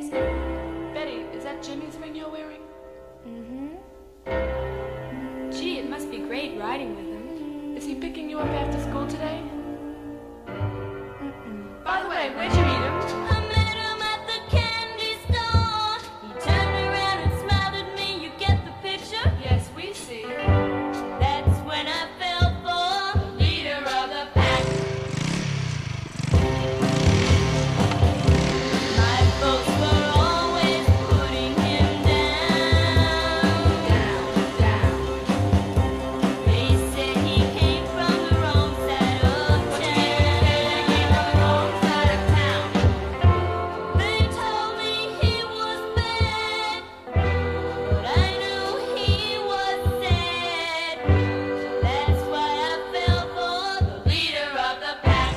Betty, is that Jimmy's ring you're wearing? Mm-hmm. Gee, it must be great riding with him. Is he picking you up after school today? By the way, where'd you meet him? I met him at the candy store. He turned around and smiled at me. You get the picture? Yes, we see. That's when I fell for the leader of the pack. My folks were always putting him down. They said he came from the wrong side of town. They told me he was bad, but I knew he was sad. That's why I fell for the leader of the pack.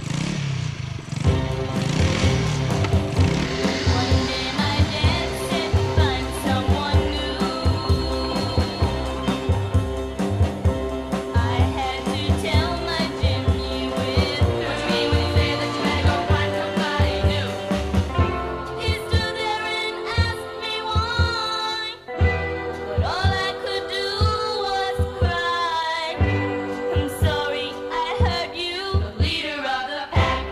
One day my dad said find someone new. I had to tell my Jimmy with What do you mean when you say that you had to go find somebody new? He stood there and asked me why, but all I could do was cry. I'm sorry I hurt you, the leader of the pack.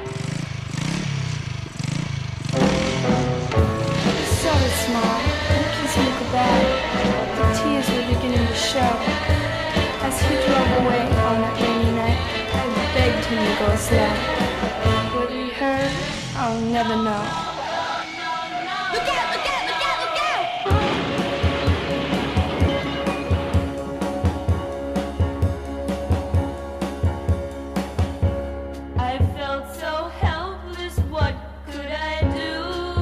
Sorry, Small. Don't kiss me goodbye. The tears were beginning to show. As he drove away on that rainy night, I begged him to go slow. Whether he heard, I'll never know. Look out, look out, look out, look out! I felt so helpless, what could I do?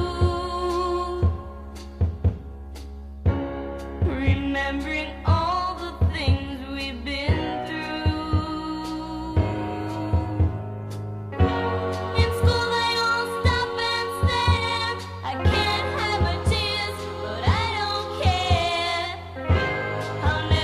Remembering all the things we've been through. In school they all stop and stare. I can't have my tears, but I don't care. I'll